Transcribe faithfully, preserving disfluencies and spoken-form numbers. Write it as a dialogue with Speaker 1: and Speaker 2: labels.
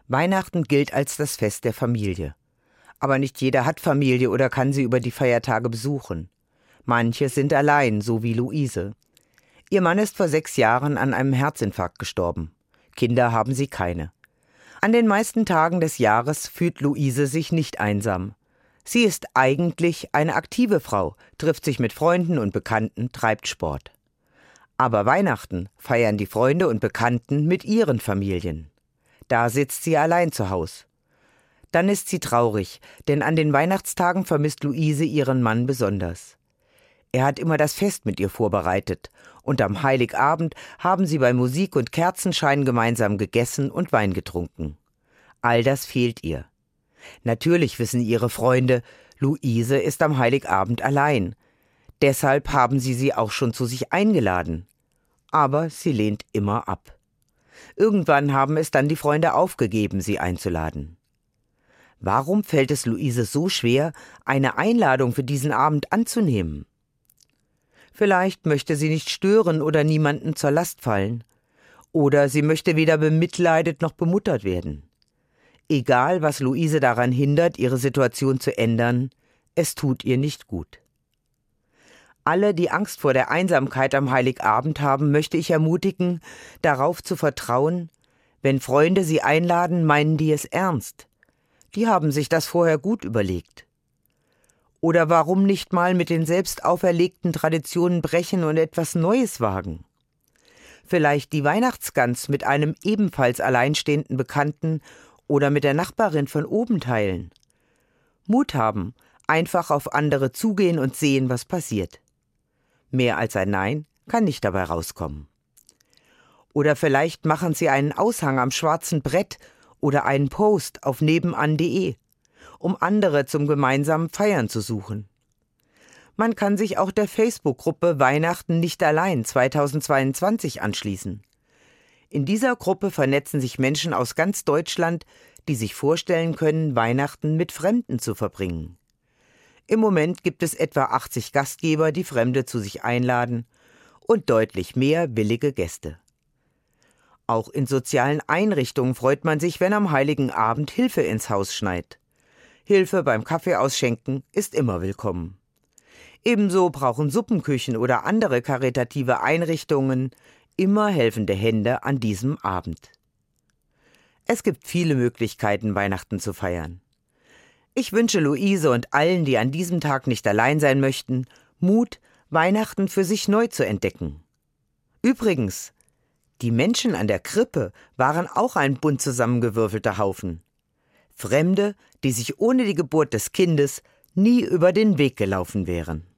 Speaker 1: Weihnachten gilt als das Fest der Familie. Aber nicht jeder hat Familie oder kann sie über die Feiertage besuchen. Manche sind allein, so wie Luise. Ihr Mann ist vor sechs Jahren an einem Herzinfarkt gestorben. Kinder haben sie keine. An den meisten Tagen des Jahres fühlt Luise sich nicht einsam. Sie ist eigentlich eine aktive Frau, trifft sich mit Freunden und Bekannten, treibt Sport. Aber Weihnachten feiern die Freunde und Bekannten mit ihren Familien. Da sitzt sie allein zu Haus. Dann ist sie traurig, denn an den Weihnachtstagen vermisst Luise ihren Mann besonders. Er hat immer das Fest mit ihr vorbereitet und am Heiligabend haben sie bei Musik und Kerzenschein gemeinsam gegessen und Wein getrunken. All das fehlt ihr. Natürlich wissen ihre Freunde, Luise ist am Heiligabend allein. Deshalb haben sie sie auch schon zu sich eingeladen. Aber sie lehnt immer ab. Irgendwann haben es dann die Freunde aufgegeben, sie einzuladen. Warum fällt es Luise so schwer, eine Einladung für diesen Abend anzunehmen? Vielleicht möchte sie nicht stören oder niemanden zur Last fallen. Oder sie möchte weder bemitleidet noch bemuttert werden. Egal, was Luise daran hindert, ihre Situation zu ändern, es tut ihr nicht gut. Alle, die Angst vor der Einsamkeit am Heiligabend haben, möchte ich ermutigen, darauf zu vertrauen, wenn Freunde sie einladen, meinen die es ernst. Die haben sich das vorher gut überlegt. Oder warum nicht mal mit den selbst auferlegten Traditionen brechen und etwas Neues wagen? Vielleicht die Weihnachtsgans mit einem ebenfalls alleinstehenden Bekannten oder mit der Nachbarin von oben teilen. Mut haben, einfach auf andere zugehen und sehen, was passiert. Mehr als ein Nein kann nicht dabei rauskommen. Oder vielleicht machen Sie einen Aushang am schwarzen Brett oder einen Post auf nebenan punkt de, um andere zum gemeinsamen Feiern zu suchen. Man kann sich auch der Facebook-Gruppe Weihnachten nicht allein zweitausendzweiundzwanzig anschließen. In dieser Gruppe vernetzen sich Menschen aus ganz Deutschland, die sich vorstellen können, Weihnachten mit Fremden zu verbringen. Im Moment gibt es etwa achtzig Gastgeber, die Fremde zu sich einladen und deutlich mehr willige Gäste. Auch in sozialen Einrichtungen freut man sich, wenn am Heiligen Abend Hilfe ins Haus schneit. Hilfe beim Kaffeeausschenken ist immer willkommen. Ebenso brauchen Suppenküchen oder andere karitative Einrichtungen immer helfende Hände an diesem Abend. Es gibt viele Möglichkeiten, Weihnachten zu feiern. Ich wünsche Luise und allen, die an diesem Tag nicht allein sein möchten, Mut, Weihnachten für sich neu zu entdecken. Übrigens, die Menschen an der Krippe waren auch ein bunt zusammengewürfelter Haufen. Fremde, die sich ohne die Geburt des Kindes nie über den Weg gelaufen wären.